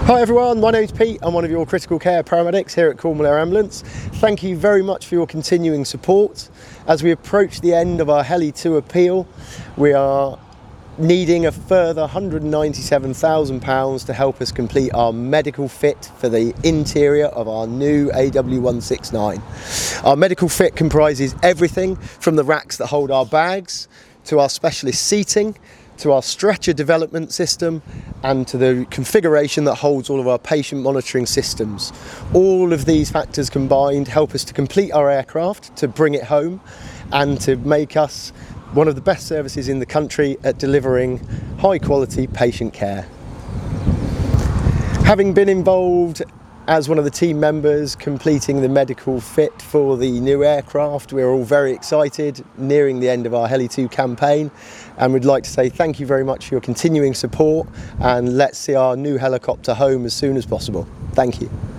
Hi everyone, my name's Pete. I'm one of your critical care paramedics here at Cornwall Air Ambulance. Thank you very much for your continuing support. As we approach the end of our Heli 2 appeal, we are needing a further £197,000 to help us complete our medical fit for the interior of our new AW169. Our medical fit comprises everything from the racks that hold our bags, to our specialist seating, to our stretcher development system, and to the configuration that holds all of our patient monitoring systems. All of these factors combined help us to complete our aircraft, to bring it home, and to make us one of the best services in the country at delivering high quality patient care. Having been involved as one of the team members completing the medical fit for the new aircraft, we're all very excited, nearing the end of our Heli 2 campaign, and we'd like to say thank you very much for your continuing support, and let's see our new helicopter home as soon as possible. Thank you.